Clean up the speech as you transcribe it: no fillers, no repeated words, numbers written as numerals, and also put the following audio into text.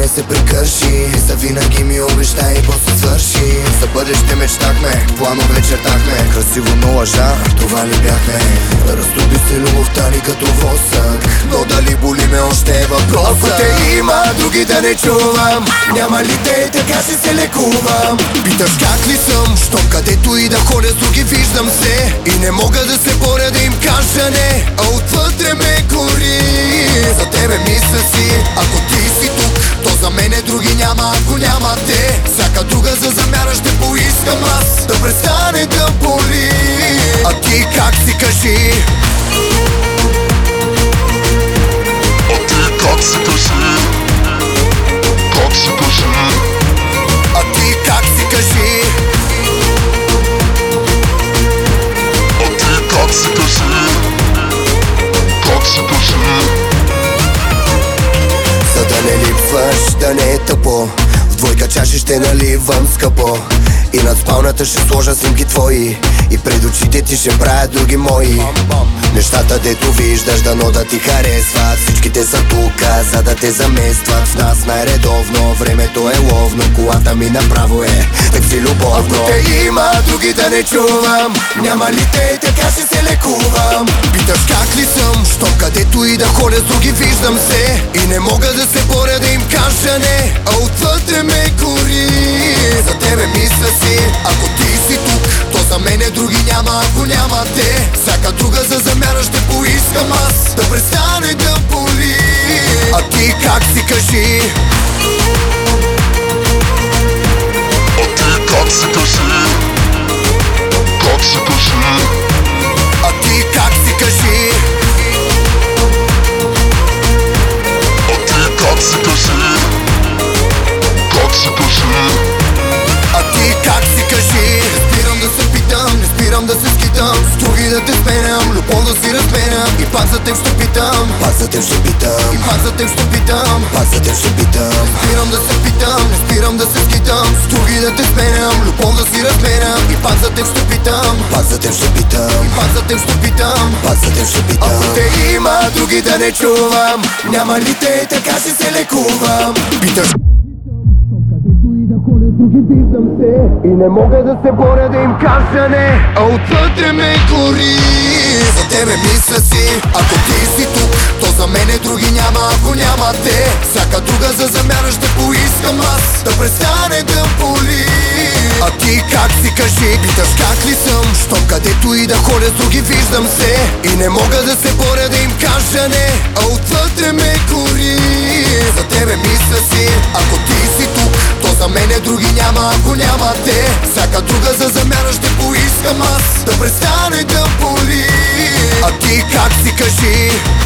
не се прекърши. Завинаги ми обещай и после свърши. За бъдеще мечтахме, планове чертахме. Красиво, но лъжа, това ли бяхме? Разтопи се любовта ни като восък, но дали боли ме още е въпросът. Ако те има, други да не чувам. Няма ли те, така ще се лекувам. Питаш как ли съм, щом където и да ходя с други виждам се. И не мога да се боря да им кажа не, а отвътре ме гори. За тебе мисля си, ако ти си тук, то за мене други няма, ако няма те. Всяка друга за замяна ще поискам аз, да престане да боли. А ти как си, кажи? А ти как си, кажи? Как си, кажи? А ти как си, кажи? А ти как си, кажи? Как си, кажи? За да не липсваш, да не е тъпо, в двойка чаши ще наливам скъпо. И над спалната ще сложа снимки твои, и пред очите ти ще правя други мои. Нещата дето виждаш, дано да ти харесват. Всичките са тука, за да те заместват. В нас най-редовно, времето е ловно. Колата ми направо е такси любовно. Ако те има, други да не чувам. Няма ли те, така ще се лекувам. Питаш как ли съм, щом където и да ходя с други виждам се. И не мога да се боря да им кажа не, а отвътре ме гори. За тебе мисля си, ако ти си тук, то за мене други няма, ако няма те. Всяка друга за замяна ще поискам аз, да престане да боли. А ти как си, кажи? А ти как си, кажи? Как си, кажи? А ти как си, кажи? А ти как си, кажи? Как си, кажи? А ти как си, кажи? Не спирам да се питам, не спирам да се скитам, с други да те сменям, любов да си разменям. И пак за теб ще питам, пак за теб ще питам, и пак за теб ще питам, пак за теб ще питам. Не спирам да се питам, не спирам да се скитам, с други да те сменям, любов да си разменям. И пак за теб ще питам, пак за теб ще питам, и пак за теб ще питам, пак за теб ще питам. Ако те има, други да не чувам. Няма ли те, така ще се лекувам. Питаш други виждам се, и не мога да се боря да им кажа не, а отвътре ме гори. За тебе мисля си, ако ти си тук, то за мене други няма, ако няма те. Всяка друга за замяна ще поискам аз, да престане да боли. А ти как си, кажи? Питаш как ли съм, щом където и да ходя с други виждам се. И не мога да се боря да им кажа не, а отвътре ме гори. За тебе мисля си, ако ти си тук, то за мене други няма, ако няма те. Всяка друга за замяна ще поискам аз, да престане да боли. А ти как си, кажи?